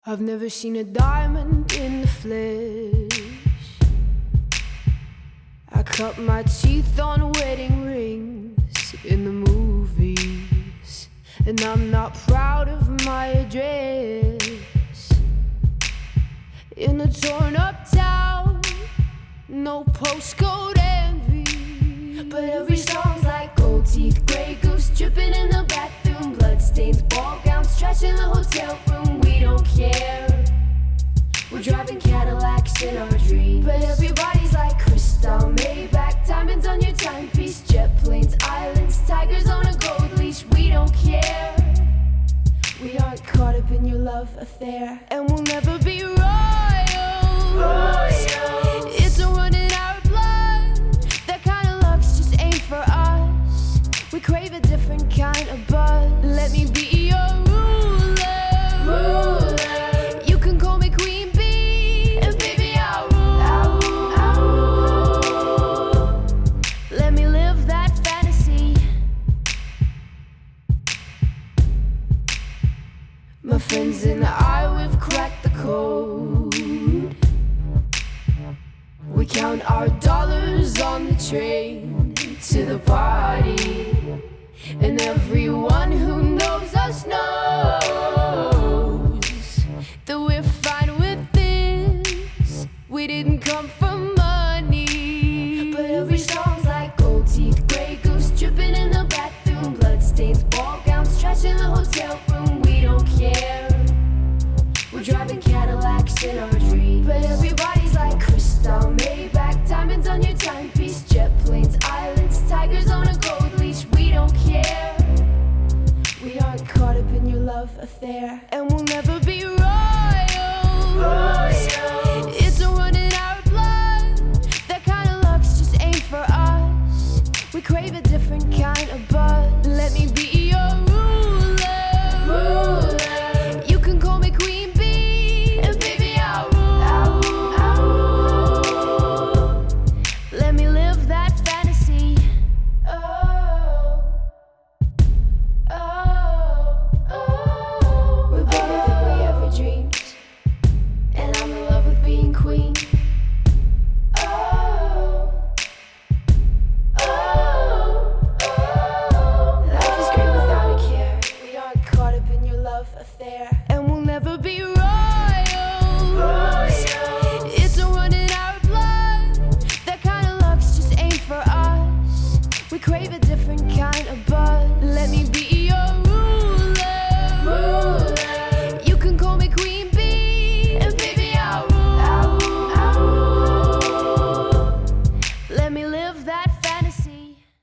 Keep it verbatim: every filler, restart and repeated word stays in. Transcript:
I've never seen a diamond in the flesh. I cut my teeth on wedding rings in the movies, and I'm not proud of my address. In a torn up town, no postcode envy, but every song's like gold teeth, grey goose dripping in the bathroom, bloodstains, ball gowns, trash in the hotel room. We don't care. We're driving Cadillacs in our dreams, but everybody's like crystal, Maybach, diamonds on your timepiece, jet planes, islands, tigers on a gold leash. We don't care. We aren't caught up in your love affair, and we'll never be royals. Royals. It's a run in our blood. That kind of luck's just ain't for us. We crave a different kind of buzz. Let me be your ruler. Ruler. You can call me Queen Bee, and baby I'll rule. I'll rule. I'll rule. Let me live that fantasy. My friends and I, we've cracked the code. We count our dollars on the train to the party, and everyone who knows us knows that we're fine with this. We didn't come for money, but every song's like gold teeth, grey goose dripping in the bathroom, bloodstains, ball gowns, trash in the hotel room. We don't care. We're driving Cadillacs in our dreams, but everybody's like crystal, Maybach, diamonds on your timepiece, jet planes, islands, tigers on a gold leash. We don't care. We aren't caught up in your love affair, and we'll never be royals. Royals. It's a run in our blood. That kind of luck's just ain't for us. We crave a different kind of buzz. Let me be your ruler. Ruler. You can call me Queen Bee, and baby I'll rule. I'll rule. I'll rule. Let me live that fantasy. Oh. Oh, oh. We're better than we ever dreamed, and I'm in love with being queen. Oh, oh, oh. Life is great without a care. We aren't caught up in your love affair, and we'll never be royals. Royals. It's a run in our blood. That kind of luck's just ain't for us. We crave a different kind of buzz. Let me be your ruler. Ruler. You can call me Queen Bee, and baby I'll rule. I'll rule. I'll rule. Let me live that